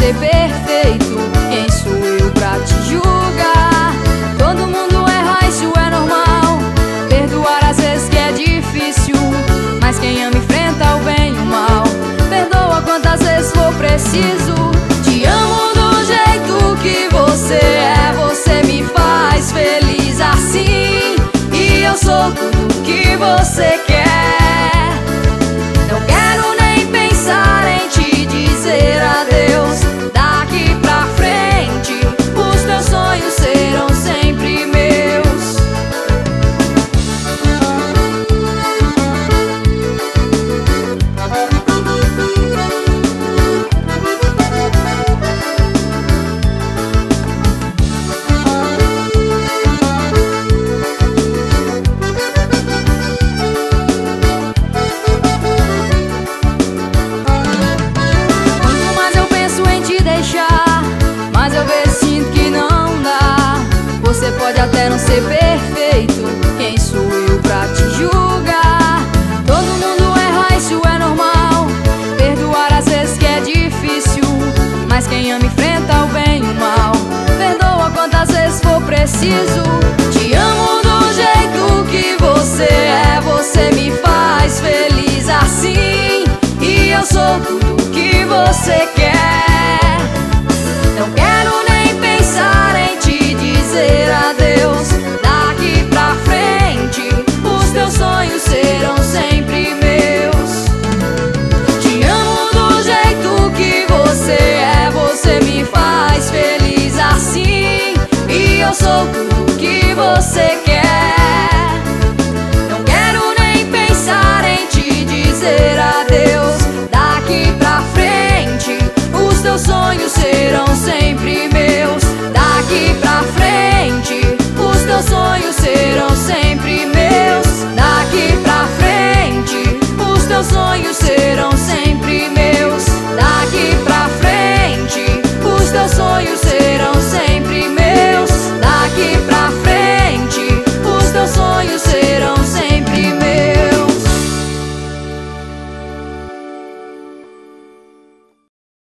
ser perfeito. Quem sou eu pra te julgar? Todo mundo erra, isso é normal. Perdoar às vezes que é difícil, mas quem ama enfrenta o bem e o mal. Perdoa quantas vezes for preciso. Te amo do jeito que você é. Você me faz feliz assim, e eu sou tudo que você quer. Não quero nem pensar em te dizer adeus. Daqui pra frente os teus sonhos serão sempre meus. Mas eu vejo, sinto que não dá. Você pode até não ser perfeito. Quem sou eu pra te julgar? Todo mundo erra, isso é normal. Perdoar às vezes que é difícil, mas quem ama enfrenta o bem e o mal. Perdoa quantas vezes for preciso. Te amo do jeito que você é. Você me faz feliz assim, e eu sou tudo que você quer.